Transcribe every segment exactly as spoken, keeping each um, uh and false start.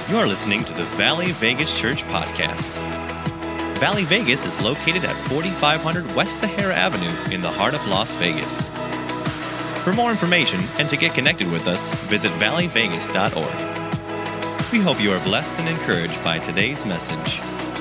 You're listening to the Valley Vegas Church Podcast. Valley Vegas is located at forty-five hundred West Sahara Avenue in the heart of Las Vegas. For more information and to get connected with us, visit valley vegas dot org. We hope you are blessed and encouraged by today's message.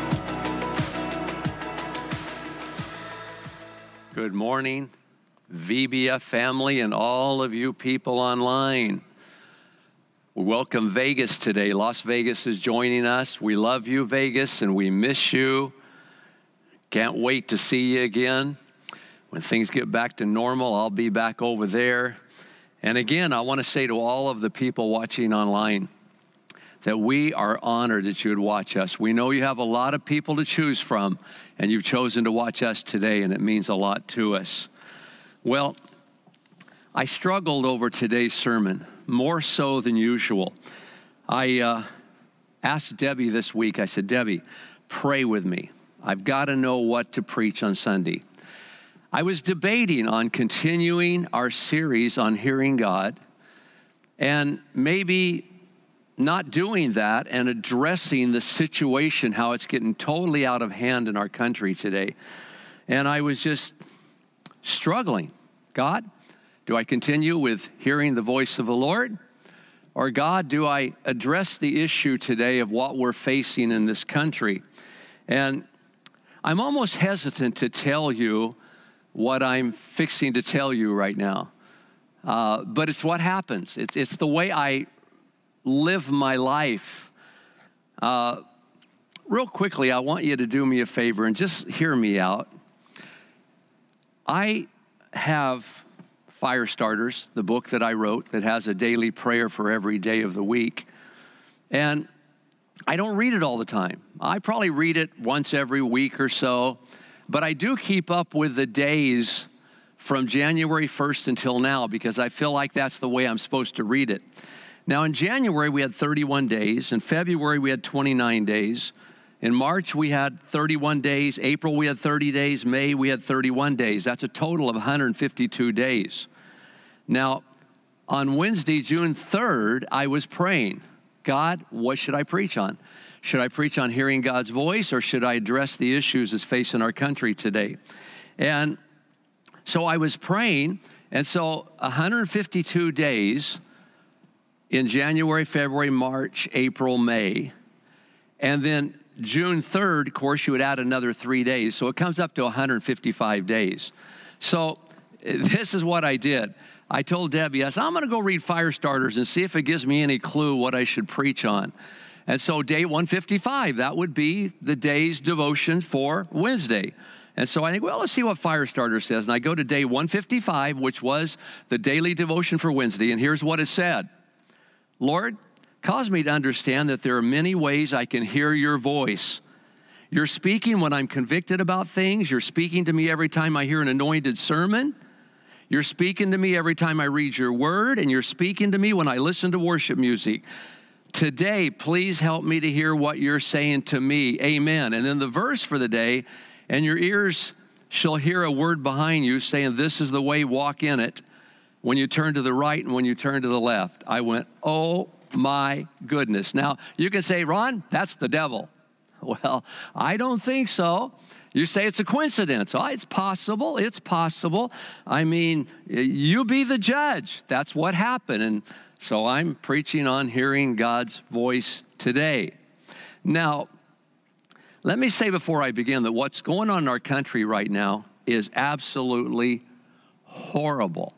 Good morning, V B F family, and all of you people online. We welcome Vegas today. Las Vegas is joining us. We love you, Vegas, and we miss you. Can't wait to see you again. When things get back to normal, I'll be back over there. And again, I want to say to all of the people watching online that we are honored that you would watch us. We know you have a lot of people to choose from, and you've chosen to watch us today, and it means a lot to us. Well, I struggled over today's sermon, more so than usual. I uh, asked Debbie this week, I said, Debbie, pray with me. I've got to know what to preach on Sunday. I was debating on continuing our series on hearing God and maybe not doing that and addressing the situation, how it's getting totally out of hand in our country today. And I was just struggling. God, do I continue with hearing the voice of the Lord? Or God, do I address the issue today of what we're facing in this country? And I'm almost hesitant to tell you what I'm fixing to tell you right now. Uh, but it's what happens. It's, it's the way I live my life. Uh, real quickly, I want you to do me a favor and just hear me out. I have Fire Starters, the book that I wrote that has a daily prayer for every day of the week. And I don't read it all the time. I probably read it once every week or so, but I do keep up with the days from January first until now because I feel like that's the way I'm supposed to read it. Now, in January, we had thirty-one days. In February, we had twenty-nine days. In March, we had thirty-one days. April, we had thirty days. May, we had thirty-one days. That's a total of one hundred fifty-two days. Now, on Wednesday, June third, I was praying, God, what should I preach on? Should I preach on hearing God's voice, or should I address the issues that's facing our country today? And so I was praying, and so one hundred fifty-two days in January, February, March, April, May, and then June third, of course, you would add another three days, so it comes up to one hundred fifty-five days. So this is what I did. I told Debbie, I said, I'm going to go read Fire Starters and see if it gives me any clue what I should preach on. And so day one fifty-five, that would be the day's devotion for Wednesday. And so I think, well, let's see what Fire Starter says. And I go to day one fifty-five, which was the daily devotion for Wednesday, and here's what it said. Lord, cause me to understand that there are many ways I can hear your voice. You're speaking when I'm convicted about things. You're speaking to me every time I hear an anointed sermon. You're speaking to me every time I read your word, and you're speaking to me when I listen to worship music. Today, please help me to hear what you're saying to me. Amen. And then the verse for the day, and your ears shall hear a word behind you saying, this is the way, walk in it. When you turn to the right and when you turn to the left. I went, oh my goodness. Now, you can say, Ron, that's the devil. Well, I don't think so. You say it's a coincidence. Oh, it's possible. It's possible. I mean, you be the judge. That's what happened. And so I'm preaching on hearing God's voice today. Now, let me say before I begin that what's going on in our country right now is absolutely horrible.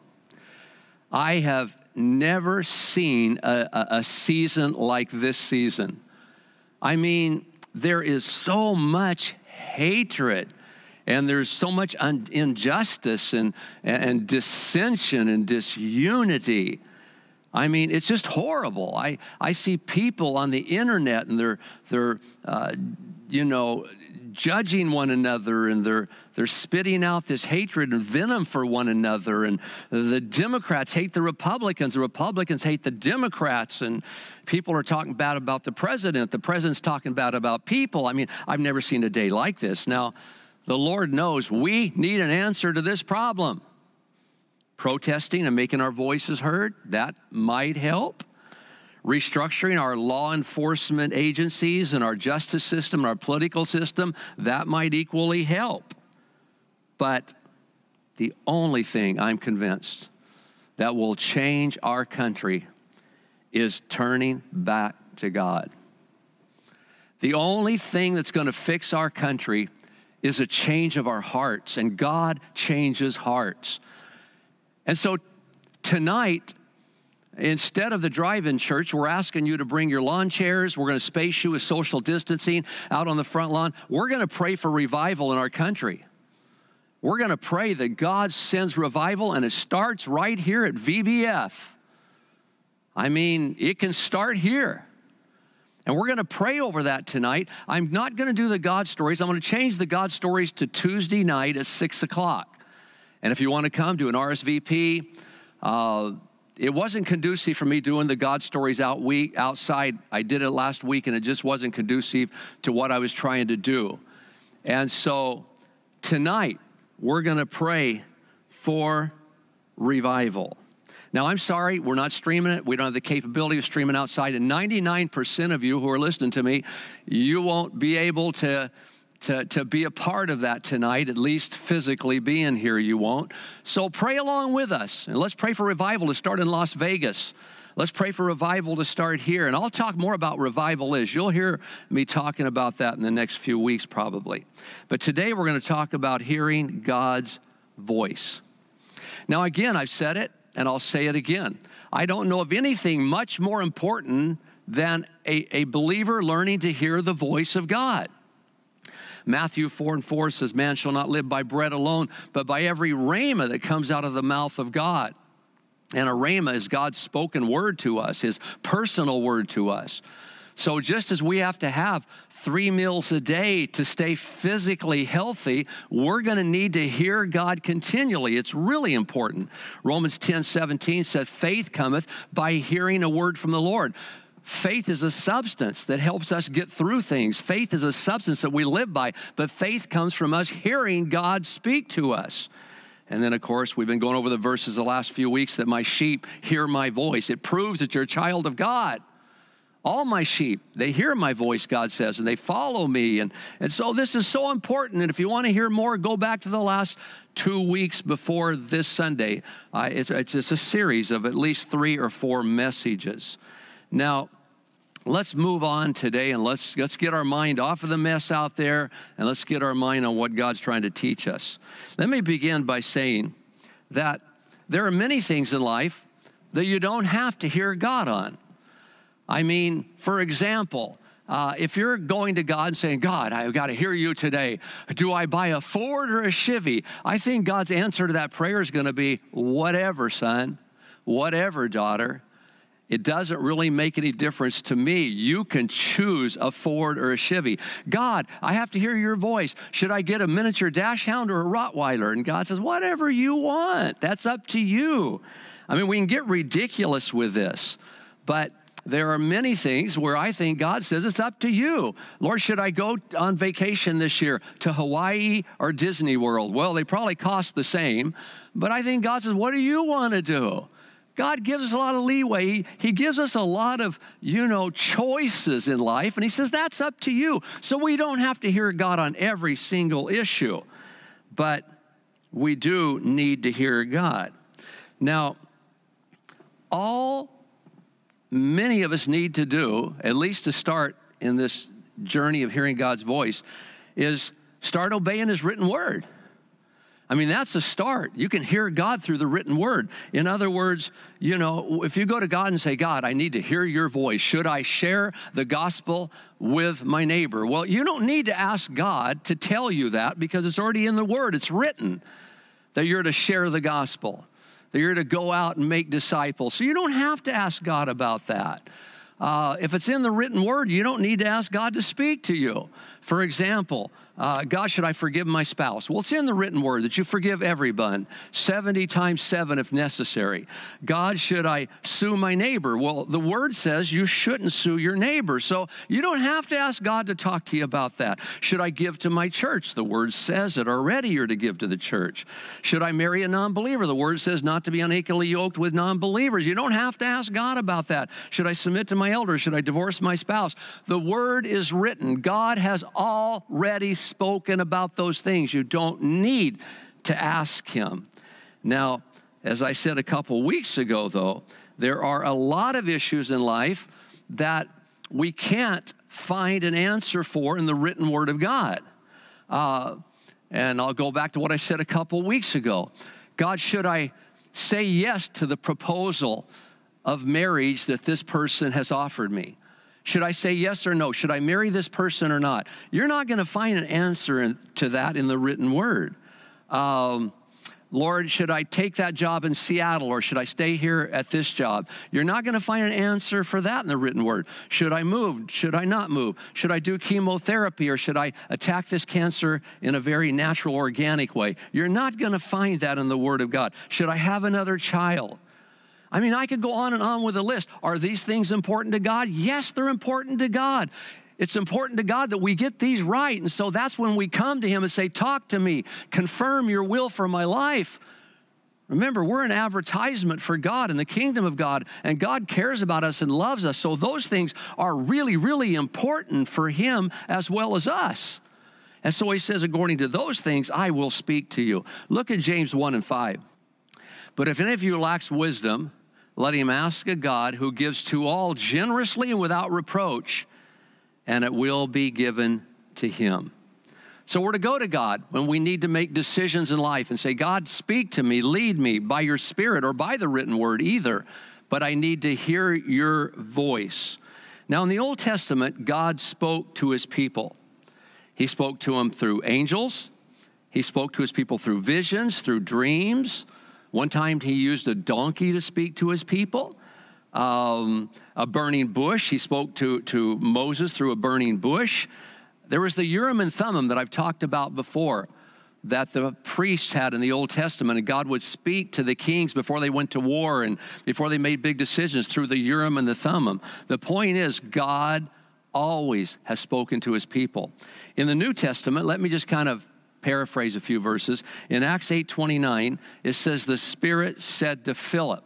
I have never seen a, a, a season like this season. I mean, there is so much hatred, and there's so much un- injustice and, and dissension and disunity. I mean, it's just horrible. I, I see people on the internet, and they're, they're uh, you know, judging one another, and they're they're spitting out this hatred and venom for one another. And the Democrats hate the Republicans. The Republicans hate the Democrats. And people are talking bad about the president. The president's talking bad about people. I mean, I've never seen a day like this. Now, the Lord knows we need an answer to this problem. Protesting and making our voices heard, that might help. restructuring our law enforcement agencies and our justice system and our political system. That might equally help. But the only thing I'm convinced that will change our country is turning back to God. The only thing that's going to fix our country is a change of our hearts, and God changes hearts. And so tonight, instead of the drive-in church, we're asking you to bring your lawn chairs. We're going to space you with social distancing out on the front lawn. We're going to pray for revival in our country. We're going to pray that God sends revival, and it starts right here at V B F. I mean, it can start here. And we're going to pray over that tonight. I'm not going to do the God stories. I'm going to change the God stories to Tuesday night at six o'clock. And if you want to come, do an R S V P. Uh, it wasn't conducive for me doing the God stories out week, outside. I did it last week, and it just wasn't conducive to what I was trying to do. And so tonight, we're going to pray for revival. Now, I'm sorry, we're not streaming it. We don't have the capability of streaming outside. And ninety-nine percent of you who are listening to me, you won't be able to, to, to be a part of that tonight, at least physically being here, you won't. So pray along with us. And let's pray for revival to start in Las Vegas. Let's pray for revival to start here. And I'll talk more about revival is. You'll hear me talking about that in the next few weeks probably. But today we're going to talk about hearing God's voice. Now, again, I've said it, and I'll say it again. I don't know of anything much more important than a, a believer learning to hear the voice of God. Matthew four and four says, man shall not live by bread alone, but by every rhema that comes out of the mouth of God. And a rhema is God's spoken word to us, his personal word to us. So just as we have to have three meals a day to stay physically healthy, we're going to need to hear God continually. It's really important. Romans ten seventeen says, faith cometh by hearing a word from the Lord. Faith is a substance that helps us get through things. Faith is a substance that we live by, but faith comes from us hearing God speak to us. And then, of course, we've been going over the verses the last few weeks that my sheep hear my voice. It proves that you're a child of God. All my sheep, they hear my voice, God says, and they follow me. And, and so this is so important. And if you want to hear more, go back to the last two weeks before this Sunday. Uh, it's, it's just a series of at least three or four messages. Now, let's move on today, and let's, let's get our mind off of the mess out there, and let's get our mind on what God's trying to teach us. Let me begin by saying that there are many things in life that you don't have to hear God on. I mean, for example, uh, if you're going to God and saying, God, I've got to hear you today. Do I buy a Ford or a Chevy? I think God's answer to that prayer is going to be, whatever, son, whatever, daughter. It doesn't really make any difference to me. You can choose a Ford or a Chevy. God, I have to hear your voice. Should I get a miniature dachshund or a Rottweiler? And God says, whatever you want. That's up to you. I mean, we can get ridiculous with this, but there are many things where I think God says it's up to you. Lord, should I go on vacation this year to Hawaii or Disney World? Well, they probably cost the same, but I think God says, what do you want to do? God gives us a lot of leeway. He, he gives us a lot of, you know, choices in life, and he says that's up to you. So we don't have to hear God on every single issue, but we do need to hear God. Now, all many of us need to do, at least to start in this journey of hearing God's voice, is start obeying his written word. I mean, that's a start. You can hear God through the written word. In other words, you know, if you go to God and say, God, I need to hear your voice. Should I share the gospel with my neighbor? Well, you don't need to ask God to tell you that because it's already in the word. It's written that you're to share the gospel, that you're to go out and make disciples. So you don't have to ask God about that. Uh, if it's in the written word, you don't need to ask God to speak to you. For example, Uh, God, should I forgive my spouse? Well, it's in the written word that you forgive everyone, seventy times seven if necessary. God, should I sue my neighbor? Well, the word says you shouldn't sue your neighbor. So you don't have to ask God to talk to you about that. Should I give to my church? The word says it already, you're to give to the church. Should I marry a non-believer? The word says not to be unequally yoked with non-believers. You don't have to ask God about that. Should I submit to my elders? Should I divorce my spouse? The word is written. God has already spoken about those things. You don't need to ask him. Now, as I said a couple weeks ago, though, there are a lot of issues in life that we can't find an answer for in the written word of God. Uh, and I'll go back to what I said a couple weeks ago. God, should I say yes to the proposal of marriage that this person has offered me? Should I say yes or no? Should I marry this person or not? You're not going to find an answer in, to that in the written word. Um, Lord, should I take that job in Seattle or should I stay here at this job? You're not going to find an answer for that in the written word. Should I move? Should I not move? Should I do chemotherapy or should I attack this cancer in a very natural, organic way? You're not going to find that in the word of God. Should I have another child? I mean, I could go on and on with a list. Are these things important to God? Yes, they're important to God. It's important to God that we get these right. And so that's when we come to him and say, talk to me, confirm your will for my life. Remember, we're an advertisement for God and the kingdom of God, and God cares about us and loves us. So those things are really, really important for him as well as us. And so he says, according to those things, I will speak to you. Look at James one and five. But if any of you lacks wisdom, let him ask of God, who gives to all generously and without reproach, and it will be given to him. So we're to go to God when we need to make decisions in life and say, God, speak to me, lead me by your Spirit or by the written word, either. But I need to hear your voice. Now, in the Old Testament, God spoke to his people. He spoke to them through angels. He spoke to his people through visions, through dreams. One time he used a donkey to speak to his people. Um, a burning bush. He spoke to, to Moses through a burning bush. There was the Urim and Thummim that I've talked about before that the priests had in the Old Testament, and God would speak to the kings before they went to war and before they made big decisions through the Urim and the Thummim. The point is, God always has spoken to his people. In the New Testament, let me just kind of paraphrase a few verses. In Acts eight twenty-nine, it says, the Spirit said to Philip.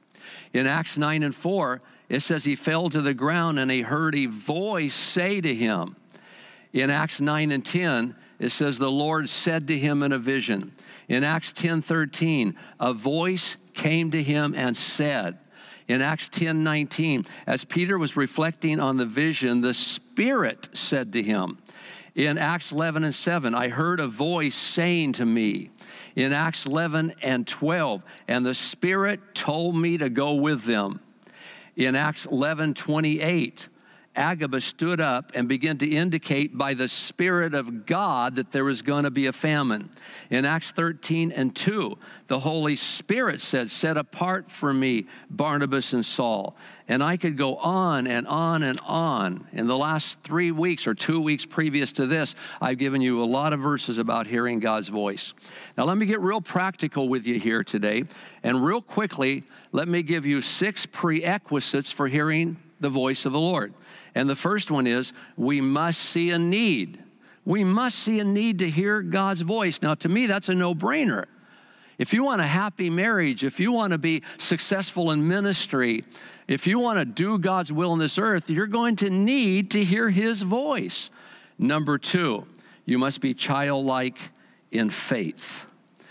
In Acts nine and four, it says he fell to the ground and he heard a voice say to him. In Acts nine and ten, it says the Lord said to him in a vision. In Acts ten thirteen, a voice came to him and said. In Acts ten nineteen, as Peter was reflecting on the vision, the Spirit said to him. In Acts eleven and seven, I heard a voice saying to me. In Acts eleven and twelve, and the Spirit told me to go with them. In Acts eleven twenty-eight, Agabus stood up and began to indicate by the Spirit of God that there was going to be a famine. In Acts thirteen and two, the Holy Spirit said, set apart for me Barnabas and Saul. And I could go on and on and on. In the last three weeks or two weeks previous to this, I've given you a lot of verses about hearing God's voice. Now let me get real practical with you here today. And real quickly, let me give you six prerequisites for hearing the voice of the Lord. And the first one is, we must see a need. We must see a need to hear God's voice. Now, to me, that's a no-brainer. If you want a happy marriage, if you want to be successful in ministry, if you want to do God's will on this earth, you're going to need to hear his voice. Number two, you must be childlike in faith.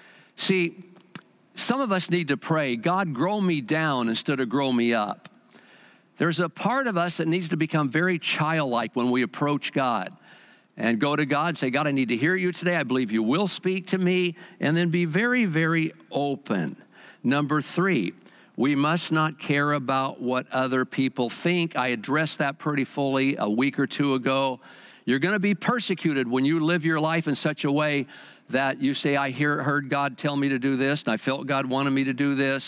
See, some of us need to pray, God, grow me down instead of grow me up. There's a part of us that needs to become very childlike when we approach God and go to God and say, God, I need to hear you today. I believe you will speak to me, and then be very, very open. Number three, we must not care about what other people think. I addressed that pretty fully a week or two ago. You're going to be persecuted when you live your life in such a way that you say, I hear, heard God tell me to do this, and I felt God wanted me to do this.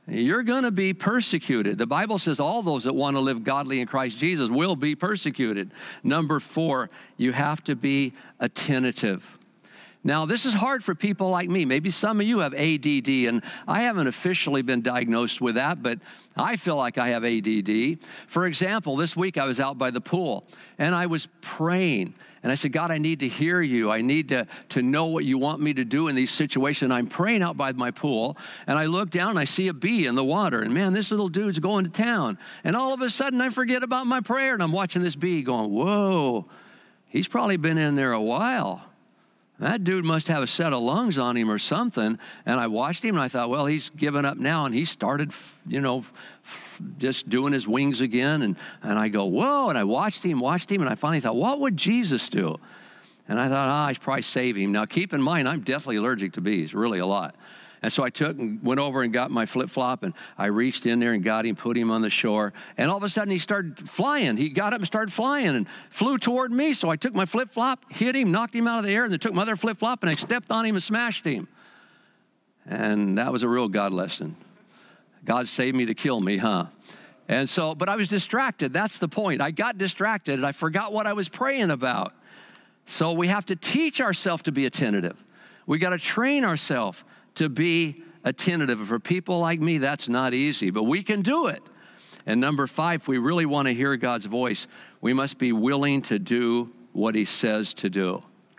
you're going to be persecuted. The Bible says all those that want to live godly in Christ Jesus will be persecuted. Number four, you have to be attentive. Now, this is hard for people like me. Maybe some of you have A D D, and I haven't officially been diagnosed with that, but I feel like I have A D D. For example, this week I was out by the pool, and I was praying, and I said, God, I need to hear you. I need to, to know what you want me to do in these situations. I'm praying out by my pool, and I look down, and I see a bee in the water, and man, this little dude's going to town. And all of a sudden, I forget about my prayer, and I'm watching this bee going, whoa, he's probably been in there a while. That dude must have a set of lungs on him or something. And I watched him, and I thought, well, he's given up now. And he started, you know, just doing his wings again. And, and I go, whoa. And I watched him, watched him. And I finally thought, what would Jesus do? And I thought, ah, I should probably save him. Now, keep in mind, I'm definitely allergic to bees, really a lot. And so I took and went over and got my flip-flop, and I reached in there and got him, put him on the shore. And all of a sudden, he started flying. He got up and started flying and flew toward me. So I took my flip-flop, hit him, knocked him out of the air, and then took my other flip-flop, and I stepped on him and smashed him. And that was a real God lesson. God saved me to kill me, huh? And so, but I was distracted. That's the point. I got distracted, and I forgot what I was praying about. So we have to teach ourselves to be attentive. We got to train ourselves to be attentive. For people like me, that's not easy, but we can do it. And number five, if we really want to hear God's voice, we must be willing to do what he says to do.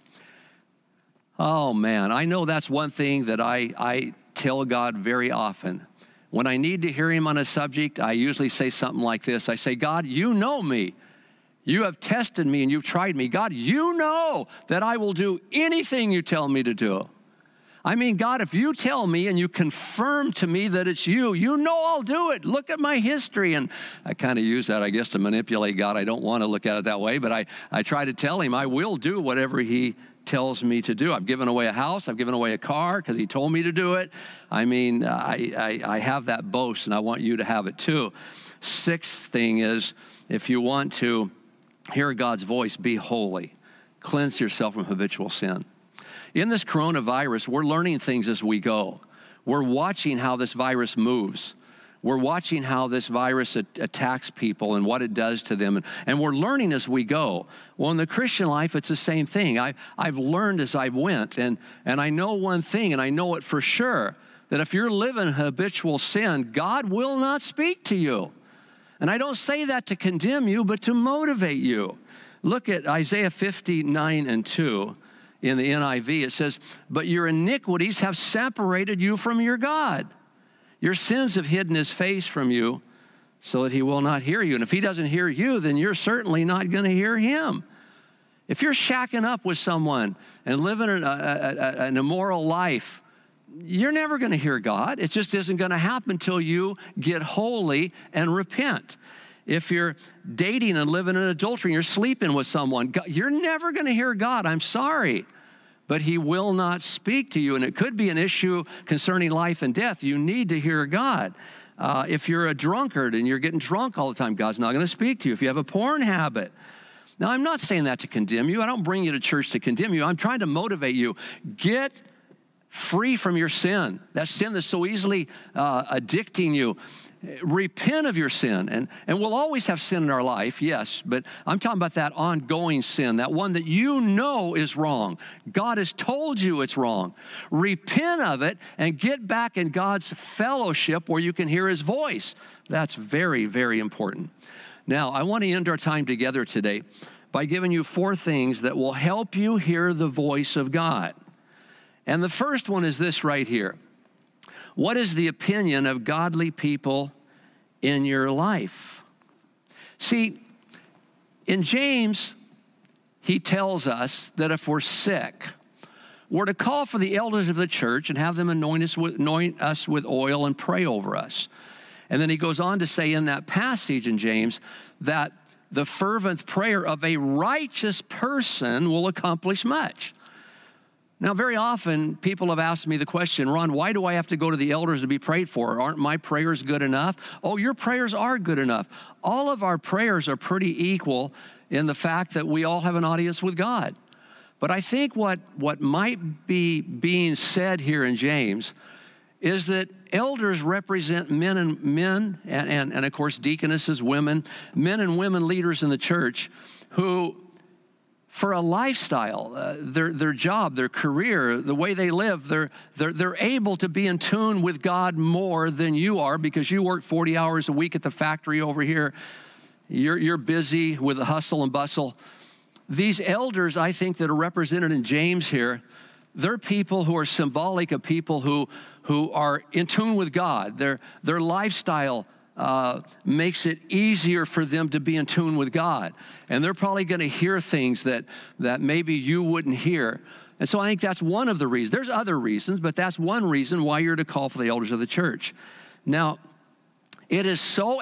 Oh man, I know that's one thing that I, I tell God very often. When I need to hear him on a subject, I usually say something like this. I say, God, you know me. You have tested me and you've tried me. God, you know that I will do anything you tell me to do. I mean, God, if you tell me and you confirm to me that it's you, you know I'll do it. Look at my history. And I kind of use that, I guess, to manipulate God. I don't want to look at it that way, but I, I try to tell him I will do whatever he tells me to do. I've given away a house. I've given away a car because he told me to do it. I mean, I, I, I have that boast, and I want you to have it too. Sixth thing is, if you want to hear God's voice, be holy. Cleanse yourself from habitual sin. In this coronavirus, we're learning things as we go. We're watching how this virus moves. We're watching how this virus a- attacks people and what it does to them. And, and we're learning as we go. Well, in the Christian life, it's the same thing. I, I've learned as I went. And, and I know one thing, and I know it for sure, that if you're living habitual sin, God will not speak to you. And I don't say that to condemn you, but to motivate you. Look at Isaiah fifty-nine and two. In the N I V, it says, but your iniquities have separated you from your God. Your sins have hidden his face from you so that he will not hear you. And if he doesn't hear you, then you're certainly not going to hear him. If you're shacking up with someone and living an, a, a, an immoral life, you're never going to hear God. It just isn't going to happen until you get holy and repent. If you're dating and living in adultery and you're sleeping with someone, God, you're never going to hear God. I'm sorry, but he will not speak to you. And it could be an issue concerning life and death. You need to hear God. Uh, if you're a drunkard and you're getting drunk all the time, God's not going to speak to you. If you have a porn habit. Now, I'm not saying that to condemn you. I don't bring you to church to condemn you. I'm trying to motivate you. Get free from your sin. That sin that's so easily uh, addicting you. Repent of your sin. And, and we'll always have sin in our life, yes, but I'm talking about that ongoing sin, that one that you know is wrong. God has told you it's wrong. Repent of it and get back in God's fellowship where you can hear his voice. That's very, very important. Now, I want to end our time together today by giving you four things that will help you hear the voice of God. And the first one is this right here. What is the opinion of godly people in your life? See, in James, he tells us that if we're sick, we're to call for the elders of the church and have them anoint us with, anoint us with oil and pray over us. And then he goes on to say in that passage in James that the fervent prayer of a righteous person will accomplish much. Now, very often, people have asked me the question, Ron, why do I have to go to the elders to be prayed for? Aren't my prayers good enough? Oh, your prayers are good enough. All of our prayers are pretty equal in the fact that we all have an audience with God. But I think what, what might be being said here in James is that elders represent men and men, and, and, and of course deaconesses, women, men and women leaders in the church who, for a lifestyle, uh, their, their job, their career, the way they live, they're, they're, they're able to be in tune with God more than you are because you work forty hours a week at the factory over here. You're, you're busy with the hustle and bustle. These elders, I think, that are represented in James here, they're people who are symbolic of people who, who are in tune with God. Their, their lifestyle uh, makes it easier for them to be in tune with God. And they're probably going to hear things that, that maybe you wouldn't hear. And so I think that's one of the reasons. There's other reasons, but that's one reason why you're to call for the elders of the church. Now, it is so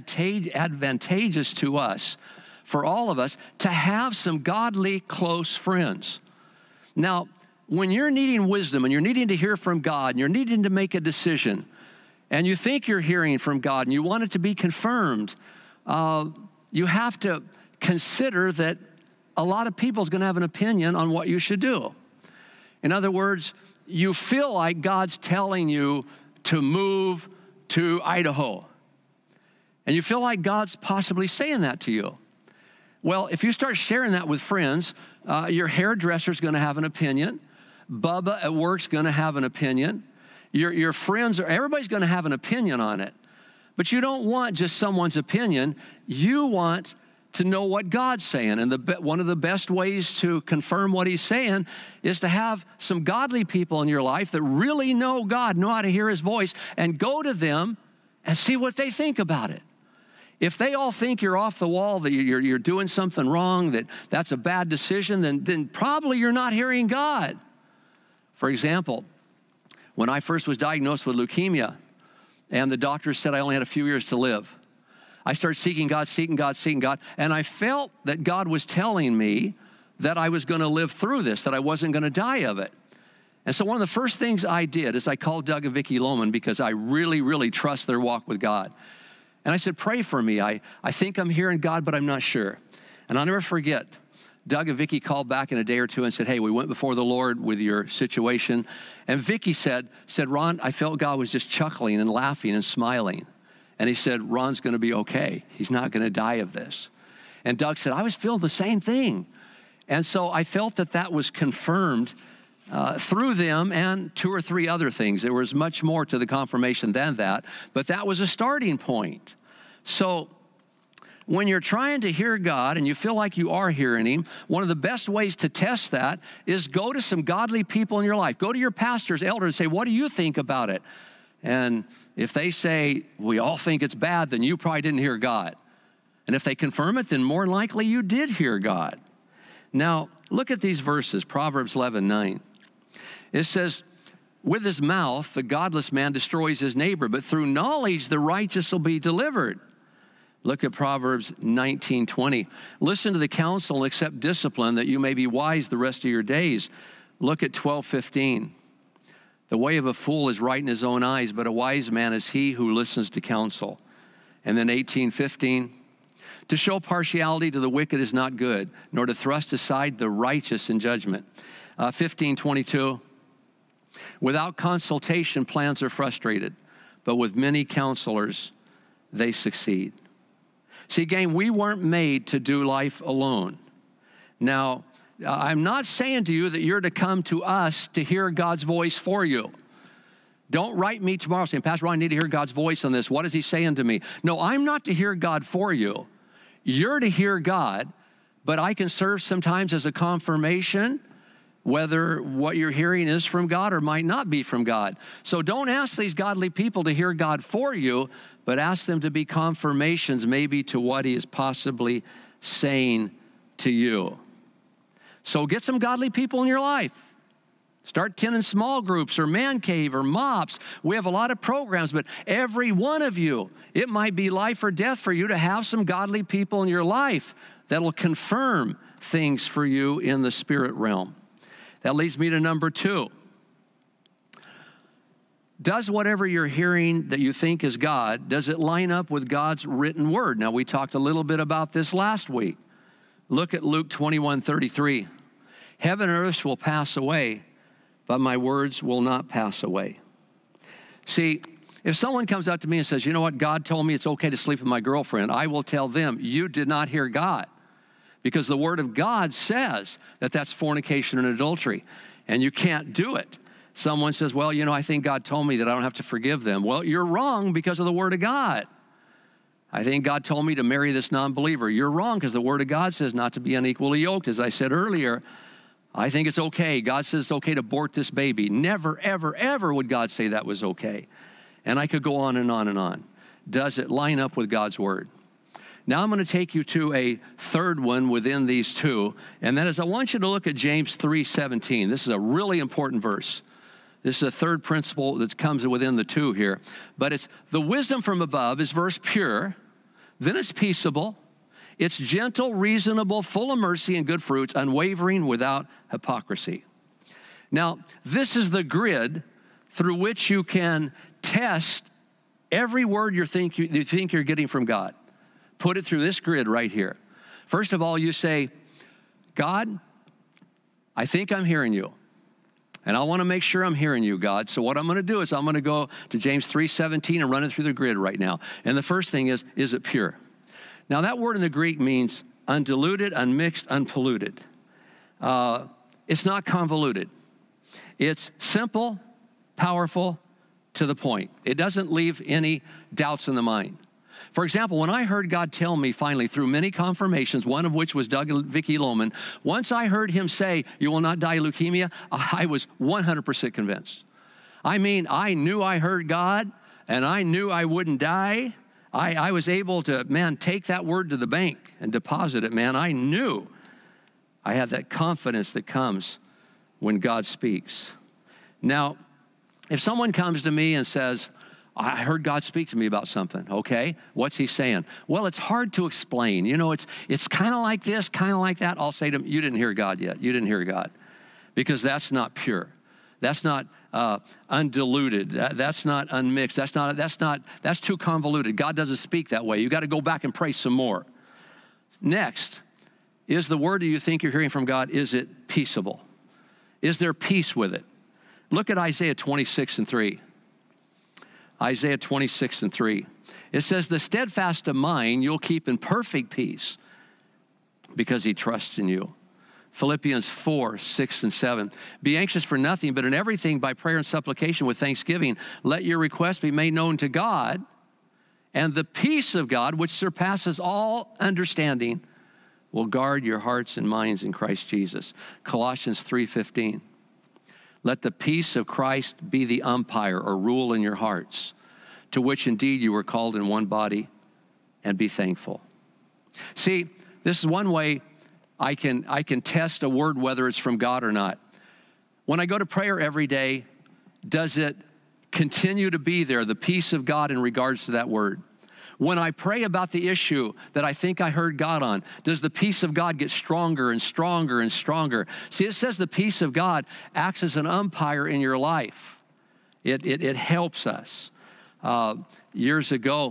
advantageous to us, for all of us, to have some godly, close friends. Now, when you're needing wisdom and you're needing to hear from God and you're needing to make a decision and you think you're hearing from God and you want it to be confirmed, uh, you have to consider that a lot of people is going to have an opinion on what you should do. In other words, you feel like God's telling you to move to Idaho. And you feel like God's possibly saying that to you. Well, if you start sharing that with friends, uh, your hairdresser's going to have an opinion. Bubba at work's going to have an opinion. Your, your friends, are everybody's going to have an opinion on it. But you don't want just someone's opinion. You want to know what God's saying. And the, one of the best ways to confirm what he's saying is to have some godly people in your life that really know God, know how to hear his voice, and go to them and see what they think about it. If they all think you're off the wall, that you're, you're doing something wrong, that that's a bad decision, then, then probably you're not hearing God. For example, when I first was diagnosed with leukemia and the doctor said I only had a few years to live, I started seeking God, seeking God, seeking God, and I felt that God was telling me that I was going to live through this, that I wasn't going to die of it. And so one of the first things I did is I called Doug and Vicki Lohman because I really, really trust their walk with God. And I said, pray for me. I, I think I'm hearing God, but I'm not sure. And I'll never forget, Doug and Vicki called back in a day or two and said, hey, we went before the Lord with your situation. And Vicki said, said, Ron, I felt God was just chuckling and laughing and smiling. And he said, Ron's going to be okay. He's not going to die of this. And Doug said, I was feeling the same thing. And so I felt that that was confirmed uh, through them and two or three other things. There was much more to the confirmation than that, but that was a starting point. So when you're trying to hear God and you feel like you are hearing him, one of the best ways to test that is go to some godly people in your life. Go to your pastors, elders, and say, what do you think about it? And if they say, we all think it's bad, then you probably didn't hear God. And if they confirm it, then more than likely you did hear God. Now, look at these verses, Proverbs eleven nine. It says, with his mouth, the godless man destroys his neighbor, but through knowledge, the righteous will be delivered. Look at Proverbs nineteen twenty. Listen to the counsel and accept discipline that you may be wise the rest of your days. Look at twelve fifteen. The way of a fool is right in his own eyes, but a wise man is he who listens to counsel. And then eighteen fifteen. To show partiality to the wicked is not good, nor to thrust aside the righteous in judgment. Uh, fifteen twenty-two. Without consultation, plans are frustrated, but with many counselors, they succeed. See, gang, we weren't made to do life alone. Now, I'm not saying to you that you're to come to us to hear God's voice for you. Don't write me tomorrow saying, Pastor Ron, I need to hear God's voice on this. What is he saying to me? No, I'm not to hear God for you. You're to hear God, but I can serve sometimes as a confirmation whether what you're hearing is from God or might not be from God. So don't ask these godly people to hear God for you, but ask them to be confirmations maybe to what he is possibly saying to you. So get some godly people in your life. Start attending small groups or man cave or MOPS. We have a lot of programs, but every one of you, it might be life or death for you to have some godly people in your life that'll confirm things for you in the spirit realm. That leads me to number two. Does whatever you're hearing that you think is God, does it line up with God's written word? Now, we talked a little bit about this last week. Look at Luke twenty-one thirty-three. Heaven and earth will pass away, but my words will not pass away. See, if someone comes up to me and says, you know what, God told me it's okay to sleep with my girlfriend, I will tell them, you did not hear God. Because the Word of God says that that's fornication and adultery, and you can't do it. Someone says, well, you know, I think God told me that I don't have to forgive them. Well, you're wrong because of the Word of God. I think God told me to marry this non-believer. You're wrong because the Word of God says not to be unequally yoked. As I said earlier, I think it's okay. God says it's okay to abort this baby. Never, ever, ever would God say that was okay. And I could go on and on and on. Does it line up with God's Word? Now I'm going to take you to a third one within these two, and that is I want you to look at James three seventeen. This is a really important verse. This is a third principle that comes within the two here. But it's the wisdom from above is verse pure, then it's peaceable, it's gentle, reasonable, full of mercy and good fruits, unwavering, without hypocrisy. Now, this is the grid through which you can test every word you think, you, you think you're getting from God. Put it through this grid right here. First of all, you say, God, I think I'm hearing you. And I want to make sure I'm hearing you, God. So what I'm going to do is I'm going to go to James three seventeen and run it through the grid right now. And the first thing is, is it pure? Now, that word in the Greek means undiluted, unmixed, unpolluted. Uh, it's not convoluted. It's simple, powerful, to the point. It doesn't leave any doubts in the mind. For example, when I heard God tell me finally through many confirmations, one of which was Doug and Vicki Lohman, once I heard him say, you will not die of leukemia, I was one hundred percent convinced. I mean, I knew I heard God, and I knew I wouldn't die. I, I was able to, man, take that word to the bank and deposit it, man. I knew. I had that confidence that comes when God speaks. Now, if someone comes to me and says, I heard God speak to me about something. Okay, what's he saying? Well, it's hard to explain. You know, it's it's kind of like this, kind of like that. I'll say to him, you didn't hear God yet. You didn't hear God. Because that's not pure. That's not uh, undiluted. That, that's not unmixed. That's not, that's not, that's too convoluted. God doesn't speak that way. You got to go back and pray some more. Next, is the word that you think you're hearing from God, is it peaceable? Is there peace with it? Look at Isaiah twenty-six and three. Isaiah twenty-six and three. It says, the steadfast of mind you'll keep in perfect peace because he trusts in you. Philippians four, six and seven. Be anxious for nothing, but in everything by prayer and supplication with thanksgiving, let your requests be made known to God, and the peace of God, which surpasses all understanding, will guard your hearts and minds in Christ Jesus. Colossians three fifteen. Let the peace of Christ be the umpire or rule in your hearts, to which indeed you were called in one body, and be thankful. See, this is one way I can, I can test a word whether it's from God or not. When I go to prayer every day, does it continue to be there, the peace of God in regards to that word? When I pray about the issue that I think I heard God on, does the peace of God get stronger and stronger and stronger? See, it says the peace of God acts as an umpire in your life. It, it, it helps us. Uh, years ago,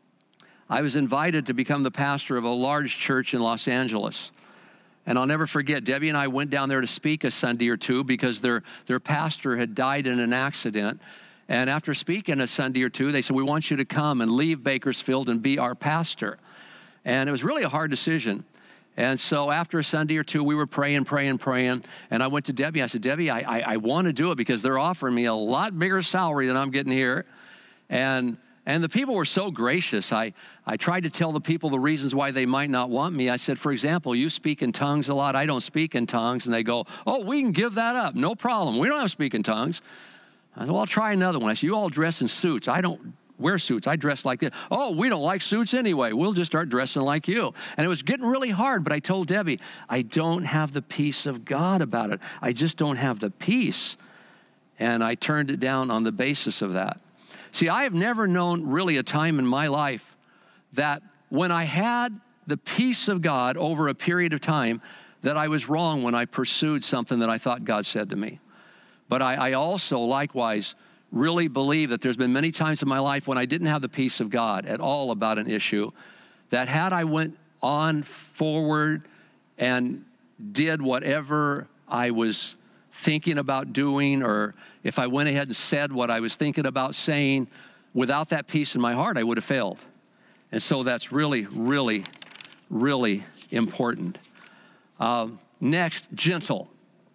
I was invited to become the pastor of a large church in Los Angeles. And I'll never forget, Debbie and I went down there to speak a Sunday or two because their, their pastor had died in an accident. And after speaking a Sunday or two, they said, we want you to come and leave Bakersfield and be our pastor. And it was really a hard decision. And so after a Sunday or two, we were praying, praying, praying. And I went to Debbie. I said, Debbie, I, I, I want to do it because they're offering me a lot bigger salary than I'm getting here. And and the people were so gracious. I, I tried to tell the people the reasons why they might not want me. I said, for example, you speak in tongues a lot. I don't speak in tongues. And they go, oh, we can give that up. No problem. We don't have to speak in tongues. I said, well, I'll try another one. I said, you all dress in suits. I don't wear suits. I dress like this. Oh, we don't like suits anyway. We'll just start dressing like you. And it was getting really hard, but I told Debbie, I don't have the peace of God about it. I just don't have the peace. And I turned it down on the basis of that. See, I have never known really a time in my life that when I had the peace of God over a period of time, that I was wrong when I pursued something that I thought God said to me. But I, I also, likewise, really believe that there's been many times in my life when I didn't have the peace of God at all about an issue, that had I went on forward and did whatever I was thinking about doing, or if I went ahead and said what I was thinking about saying, without that peace in my heart, I would have failed. And so that's really, really, really important. Um, next, gentle.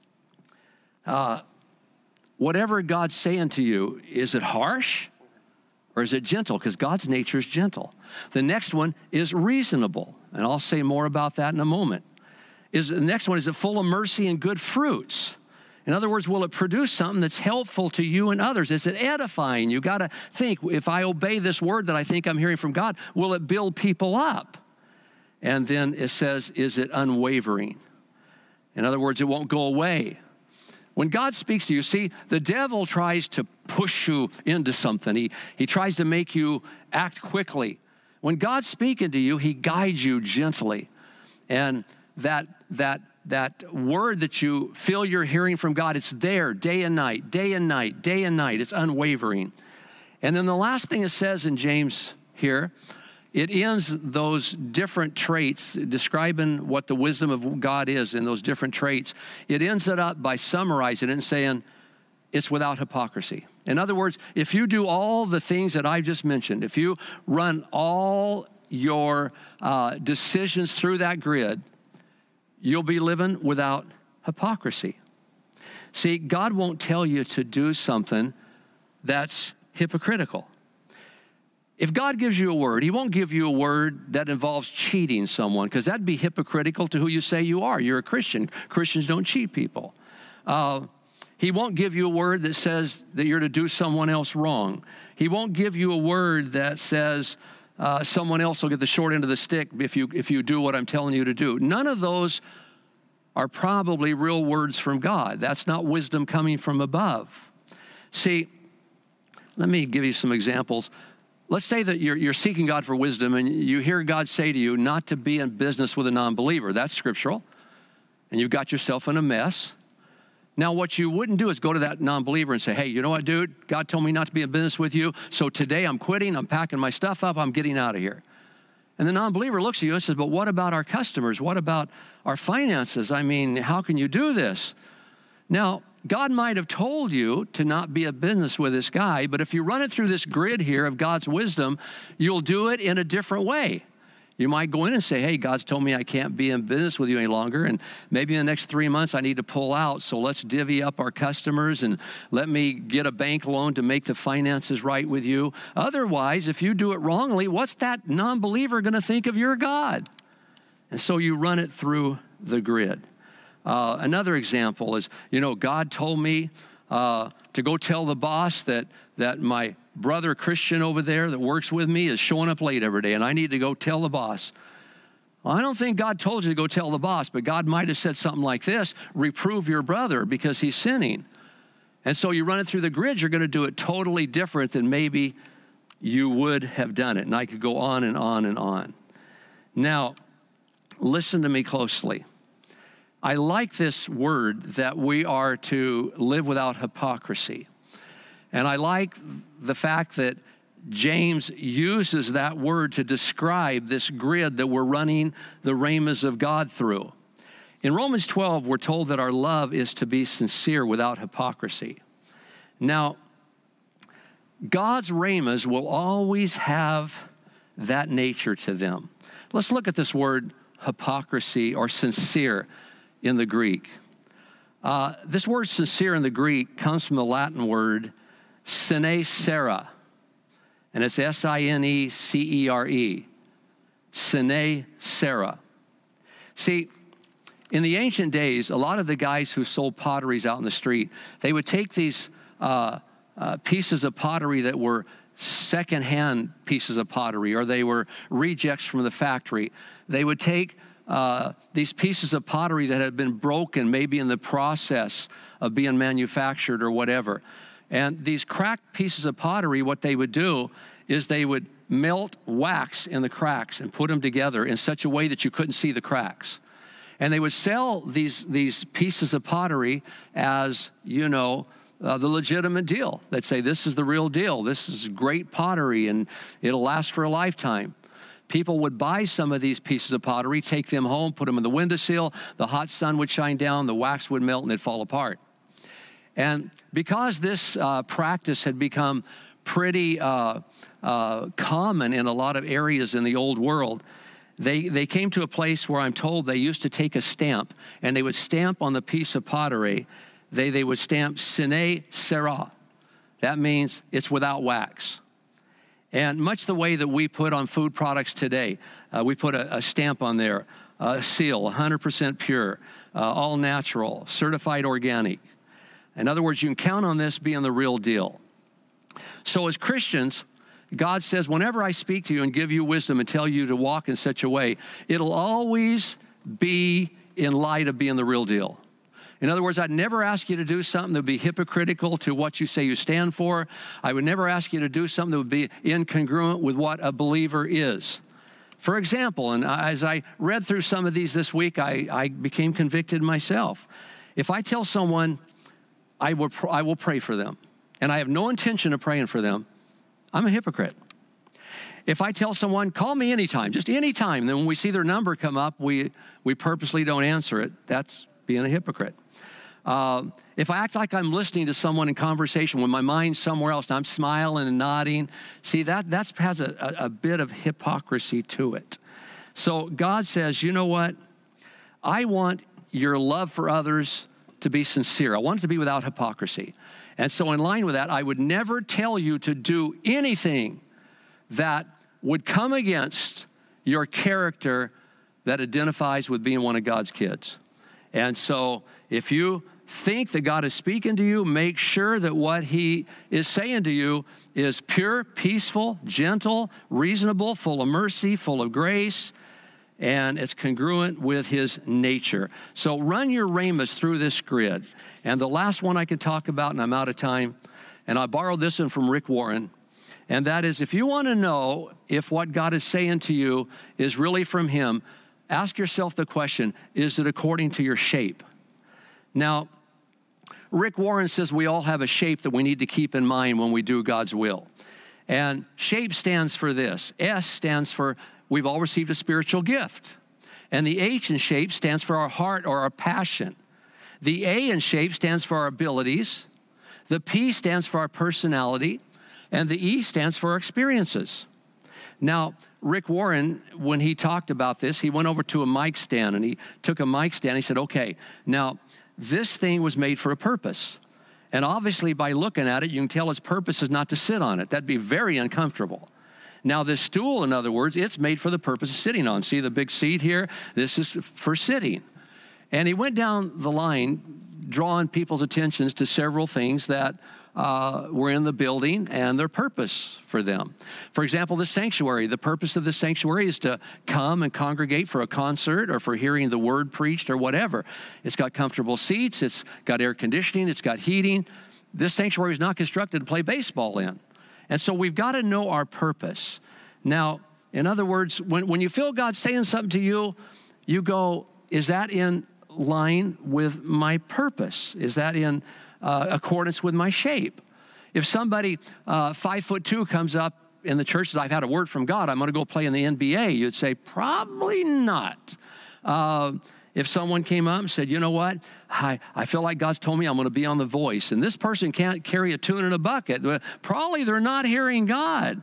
Uh, whatever God's saying to you, is it harsh or is it gentle? Because God's nature is gentle. The next one is reasonable, and I'll say more about that in a moment. Is the next one, is it full of mercy and good fruits? In other words, will it produce something that's helpful to you and others? Is it edifying? You got to think, if I obey this word that I think I'm hearing from God, will it build people up? And then it says, is it unwavering? In other words, it won't go away. When God speaks to you, see, the devil tries to push you into something. He, he tries to make you act quickly. When God's speaking to you, he guides you gently. And that, that, that word that you feel you're hearing from God, it's there day and night, day and night, day and night. It's unwavering. And then the last thing it says in James here, it ends those different traits, describing what the wisdom of God is in those different traits. It ends it up by summarizing it and saying, it's without hypocrisy. In other words, if you do all the things that I've just mentioned, if you run all your uh, decisions through that grid, you'll be living without hypocrisy. See, God won't tell you to do something that's hypocritical. If God gives you a word, he won't give you a word that involves cheating someone, because that'd be hypocritical to who you say you are. You're a Christian. Christians don't cheat people. Uh, he won't give you a word that says that you're to do someone else wrong. He won't give you a word that says uh, someone else will get the short end of the stick if you, if you do what I'm telling you to do. None of those are probably real words from God. That's not wisdom coming from above. See, let me give you some examples. Let's say that you're, you're seeking God for wisdom and you hear God say to you not to be in business with a non-believer. That's scriptural. And you've got yourself in a mess. Now, what you wouldn't do is go to that non-believer and say, hey, you know what, dude? God told me not to be in business with you. So today I'm quitting. I'm packing my stuff up. I'm getting out of here. And the non-believer looks at you and says, but what about our customers? What about our finances? I mean, how can you do this? Now, God might have told you to not be a business with this guy, but if you run it through this grid here of God's wisdom, you'll do it in a different way. You might go in and say, hey, God's told me I can't be in business with you any longer, and maybe in the next three months I need to pull out, so let's divvy up our customers and let me get a bank loan to make the finances right with you. Otherwise, if you do it wrongly, what's that non-believer going to think of your God? And so you run it through the grid. Uh, another example is, you know, God told me uh, to go tell the boss that that my brother Christian over there that works with me is showing up late every day, and I need to go tell the boss. Well, I don't think God told you to go tell the boss, but God might have said something like this: reprove your brother because he's sinning. And so you run it through the grid, you're going to do it totally different than maybe you would have done it. And I could go on and on and on. Now, listen to me closely. I like this word that we are to live without hypocrisy. And I like the fact that James uses that word to describe this grid that we're running the rhemas of God through. In Romans twelve, we're told that our love is to be sincere without hypocrisy. Now, God's rhemas will always have that nature to them. Let's look at this word hypocrisy or sincere in the Greek. Uh, this word sincere in the Greek comes from the Latin word sine cera, and it's S I N E C E R E, sine cera. See, in the ancient days, a lot of the guys who sold potteries out in the street, they would take these uh, uh, pieces of pottery that were secondhand pieces of pottery, or they were rejects from the factory. They would take Uh, these pieces of pottery that had been broken, maybe in the process of being manufactured or whatever. And these cracked pieces of pottery, what they would do is they would melt wax in the cracks and put them together in such a way that you couldn't see the cracks. And they would sell these, these pieces of pottery as, you know, uh, the legitimate deal. They'd say, this is the real deal. This is great pottery, and it'll last for a lifetime. People would buy some of these pieces of pottery, take them home, put them in the windowsill. The hot sun would shine down, the wax would melt, and it'd fall apart. And because this uh, practice had become pretty uh, uh, common in a lot of areas in the old world. They, they came to a place where I'm told they used to take a stamp, and they would stamp on the piece of pottery. They, they would stamp sine cera. That means it's without wax. And much the way that we put on food products today, uh, we put a, a stamp on there, a seal, one hundred percent pure, uh, all natural, certified organic. In other words, you can count on this being the real deal. So as Christians, God says, whenever I speak to you and give you wisdom and tell you to walk in such a way, it'll always be in light of being the real deal. In other words, I'd never ask you to do something that would be hypocritical to what you say you stand for. I would never ask you to do something that would be incongruent with what a believer is. For example, and as I read through some of these this week, I, I became convicted myself. If I tell someone I will, I will pray for them, and I have no intention of praying for them, I'm a hypocrite. If I tell someone, call me anytime, just anytime, then when we see their number come up, we, we purposely don't answer it, that's being a hypocrite. Uh, if I act like I'm listening to someone in conversation when my mind's somewhere else and I'm smiling and nodding, see, that that's, has a, a, a bit of hypocrisy to it. So God says, you know what? I want your love for others to be sincere. I want it to be without hypocrisy. And so in line with that, I would never tell you to do anything that would come against your character that identifies with being one of God's kids. And so if you think that God is speaking to you, make sure that what he is saying to you is pure, peaceful, gentle, reasonable, full of mercy, full of grace, and it's congruent with his nature. So run your ramus through this grid. And the last one I could talk about, and I'm out of time, and I borrowed this one from Rick Warren, and that is, if you want to know if what God is saying to you is really from him, ask yourself the question, is it according to your shape? Now, Rick Warren says we all have a shape that we need to keep in mind when we do God's will. And shape stands for this. S stands for we've all received a spiritual gift. And the H in shape stands for our heart or our passion. The A in shape stands for our abilities. The P stands for our personality. And the E stands for our experiences. Now, Rick Warren, when he talked about this, he went over to a mic stand and he took a mic stand. He said, okay, now this thing was made for a purpose. And obviously by looking at it, you can tell its purpose is not to sit on it. That'd be very uncomfortable. Now this stool, in other words, it's made for the purpose of sitting on. See the big seat here? This is for sitting. And he went down the line, drawing people's attentions to several things that uh, were in the building and their purpose for them. For example, the sanctuary. The purpose of the sanctuary is to come and congregate for a concert or for hearing the word preached or whatever. It's got comfortable seats. It's got air conditioning. It's got heating. This sanctuary is not constructed to play baseball in. And so we've got to know our purpose. Now, in other words, when, when you feel God saying something to you, you go, is that in line with my purpose? Is that in uh, accordance with my shape? If somebody uh, five foot two comes up in the church and says, I've had a word from God, I'm going to go play in the N B A, you'd say, probably not. Uh, if someone came up and said, you know what, I, I feel like God's told me I'm going to be on The Voice, and this person can't carry a tune in a bucket, probably they're not hearing God.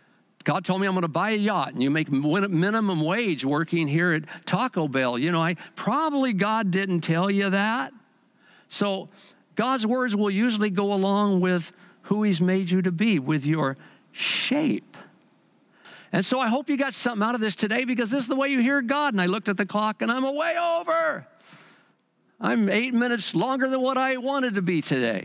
God told me I'm going to buy a yacht, and you make minimum wage working here at Taco Bell. You know, I probably God didn't tell you that. So God's words will usually go along with who he's made you to be, with your shape. And so I hope you got something out of this today, because this is the way you hear God. And I looked at the clock, and I'm way over. I'm eight minutes longer than what I wanted to be today.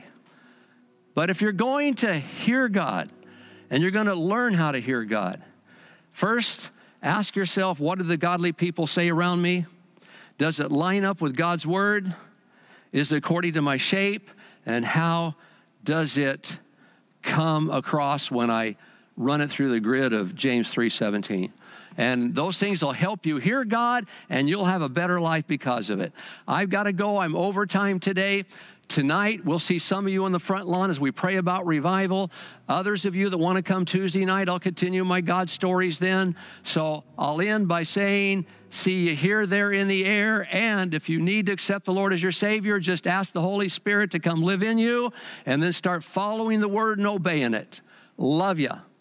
But if you're going to hear God, and you're going to learn how to hear God, first, ask yourself, what do the godly people say around me? Does it line up with God's word? Is it according to my shape? And how does it come across when I run it through the grid of James three seventeen? And those things will help you hear God, and you'll have a better life because of it. I've got to go. I'm overtime today. Tonight, we'll see some of you on the front lawn as we pray about revival. Others of you that want to come Tuesday night, I'll continue my God stories then. So I'll end by saying, see you here, there in the air. And if you need to accept the Lord as your Savior, just ask the Holy Spirit to come live in you and then start following the word and obeying it. Love ya.